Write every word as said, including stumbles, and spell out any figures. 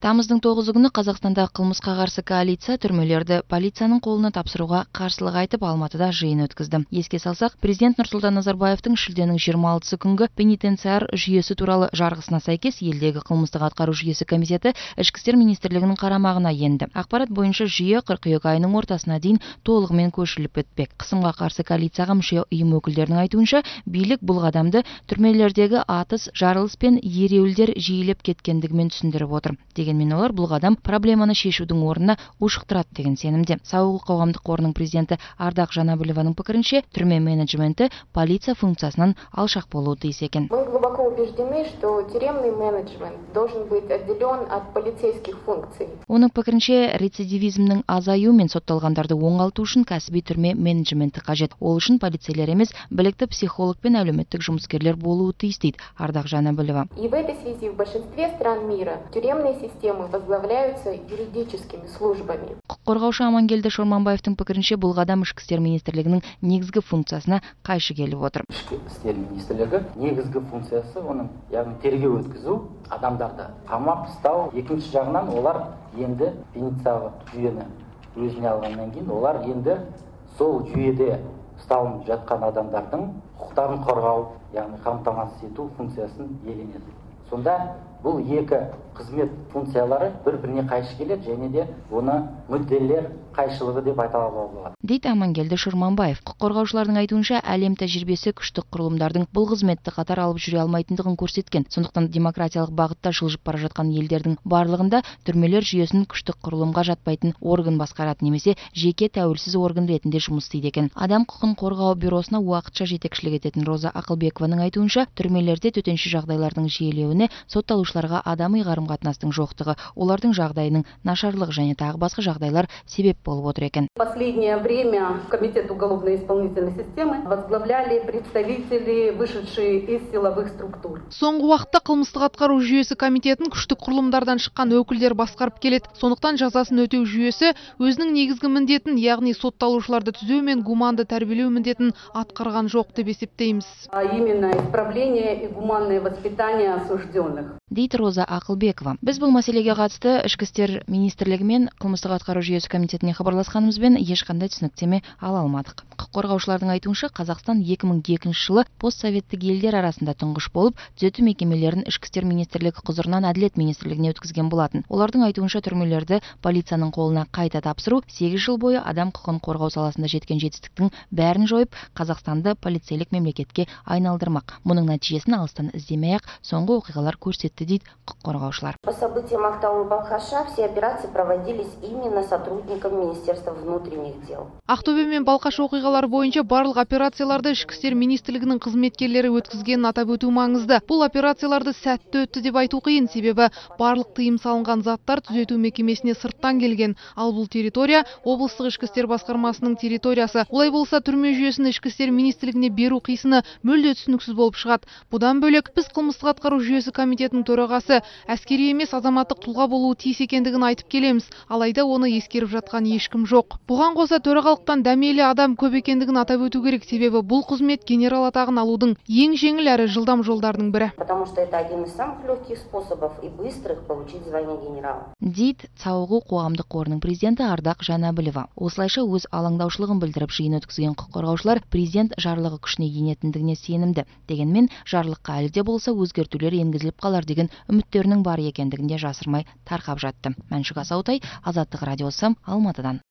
Тамыздың тоғызы күні Қазақстанда қылмысқа қарсы коалиция түрмелерді полицияның қолына тапсыруға қарсылық айтып Алматыда жиын өткізді. Еске салсақ, президент Нұрсұлтан Назарбаевтың шілденің жиырма алтысы күнгі пенитенциар жүйесі туралы жарғысына сәйкес елдегі қылмыстық атқару жүйесі комитеті Ішкі істер министрлігінің қарамағына енді. Ақпарат бойынша жүйе қыркүйек айының ортасына дейін толығымен көшіріліп өтпек. Қысымға қарсы коалицияға мүше ұйым өкілдерінің айтуынша, билік бұл қадамды түрмелердегі атыс, жарылыс пен ереуілдер жиілеп кеткендігімен түсіндіріп отыр. Дегенмен олар бұл қадам проблеманы шешудің орнына ушықтырады деген сенімде. Сауығу қоғамдық қорының президенті Ардақ Жанабілованың пікірінше, түрме менеджменті полиция функциясынан алшақ болуы тиіс екен. Мы глубоко убеждены, что тюремный менеджмент должен быть отделен от полицейских функций. Оның пікірінше, рецидивизмнің азаю мен сотталғандарды оңалту үшін кәсіби түрме менеджменті қажет. Ол үшін полицейлер емес, білікті психолог пен әлеуметтік жұмыскерлер болуы тиіс дейді Ардақ Жанабілова. И в этой связи в большинстве стран мира тюремные системы возглавляются юридическими службами. Құқық қорғаушы Амангелді Шорманбаевтың пікірінше, бұл қадам Ішкі істер министрлігінің негізгі функциясына қайшы келіп отыр. Ішкі істер министрлігі негізгі функциясы оның, яғни тергеу өткізу, адамдарды қамап ұстау. Екінші жағынан олар енді пенитенциарлық жүйені өзіне алғаннан кейін олар енді сол жүйеде ұсталынып жатқан адамдардың құқықтарын қорғау, яғни қамтамасыз ету функциясын иеленеді. Сонда бұл екі қызмет функциялары бір-біріне қайшы келеді, және де оны мүдделер қайшылығы деп айтуға болады. Дейді Амангелді Шорманбаев. Құқық қорғаушылардың айтуынша, әлем тәжірибесі күштік құрылымдардың бұл қызметті қатар алып жүре алмайтындығын көрсеткен. Сондықтан демократиялық бағытта жылжып бара жатқан елдердің барлығында түрмелер жүйесін күштік құрылымға жатпайтын орган басқарады, немесе жеке тәуелсіз орган ретінде жұмыс істейді екен. Адам құқығын қорғау бюросына уақытша жетекшілік ететін Роза Ақылбекованың айтуынша, түрмелерде төтенше жағдайлардың жиілеуіне сотталушыларға адами қарым-қатынастың жоқтығы, олардың жағдайының нашарлығы және тағы басқа жағдайлар себеп болып отыр екен. Последнее время Комитет уголовно-исполнительной системы возглавляли представители, вышедшие из силовых структур. Соңғы уақытта қылмыстық атқару жүйесі комитетін күштік құрылымдардан шыққан өкілдер басқарып келеді. Сондықтан жазасын өтеу жүйесі өзінің негізгі міндетін, яғни сотталушыларды түзеу мен гуманды тәрбиелеу міндетін атқарған жоқ деп есептейміз. А именно исправление и гуманное воспитание осужденных. Дейді Роза Ақылбекова. Біз бұл мәселеге қатысты Ішкі істер министрлігі мен қылмыстық атқару жүйесі комитетіне хабарласқанымызбен ешқандай түсініктеме ала алмадық. Құқық қорғаушылардың айтуынша, Қазақстан екі мың екінші жылы постсоветтік елдер арасында тұңғыш болып, түзету мекемелерін Ішкі істер министрлігі құзырынан Әділет министрлігіне өткізген болатын. Олардың айтуынша, түрмелерді полицияның қолына қайта тапсыру сегіз жыл бойы адам құқығын қорғау саласында жеткен жетістіктің бәрін жойып, Қазақстанды полицейлік мемлекетке айналдырмақ. Мұның нәтижесін алыстан іздемей-ақ соңғы оқиғалар көрсетті, дейді құқық қорғаушылар. По событиям Ақтау и Балқаша все операции проводились именно сотрудниками Министерства внутренних дел. Ақтөбе мен Балқаш оқиғалар бойынша барлық операцияларды Ішкі істер министрлігінің қызметкерлері өткізгенін атап өту маңызды. Бұл операцияларды сәтті өтті деп айту қиын, себебі барлық тыйым салынған заттар түзету мекемесіне сырттан келген. Ал бұл территория облыстық ішкі істер басқармасының территориясы. Олай болса, түрме жүйесін Ішкі істер министрлігіне беру қисыны мүлде түсініксіз болып шығады. Бұдан бөлек, біз қылмыстық атқару жүйесі комитетінің төрағасы әскери емес азаматтық тұлға болуы тиіс екендігін айтып келеміз. Алайда оны ескеріп жатқан ешкім жоқ. Бұған қоса төрағалықтан дәмелі адам көп екендігін атап өту керек, себебі бұл қызмет генерал атағын алудың ең жеңіл әрі жылдам жолдардың бірі. Потому что это один из самых легких способов и быстрых получить звание генерала. Дейді Сауығу қоғамдық қорының президенті Ардақ Жанабілова. Осылайша өз алаңдаушылығын білдіріп жиын өткізген құқық қорғаушылар президент жарлығы күшіне енетіндігіне сенімді. Дегенмен, жарлыққа әлі де болса өзгертулер енгізіліп қалар деген үміттерінің бар екендігінде жасырмай тарқап жатты. Мәншүк Асаутай, Азаттық радиосы, Алматыдан.